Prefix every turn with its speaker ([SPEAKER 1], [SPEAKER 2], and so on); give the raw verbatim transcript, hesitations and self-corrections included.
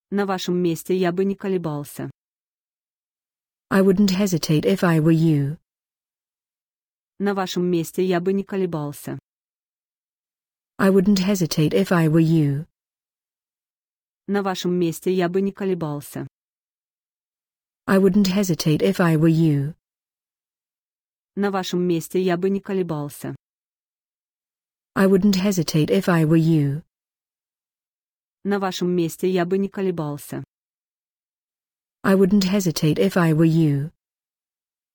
[SPEAKER 1] На вашем месте я бы не колебался.
[SPEAKER 2] I wouldn't hesitate if I were you.
[SPEAKER 1] На вашем месте я бы не колебался.
[SPEAKER 2] I wouldn't hesitate if I were you.
[SPEAKER 1] На вашем месте я бы не колебался.
[SPEAKER 2] I wouldn't hesitate if I were you.
[SPEAKER 1] На вашем месте я бы не колебался.
[SPEAKER 2] I wouldn't hesitate if I were you.
[SPEAKER 1] На вашем месте я бы не колебался.
[SPEAKER 2] I wouldn't hesitate if I were you.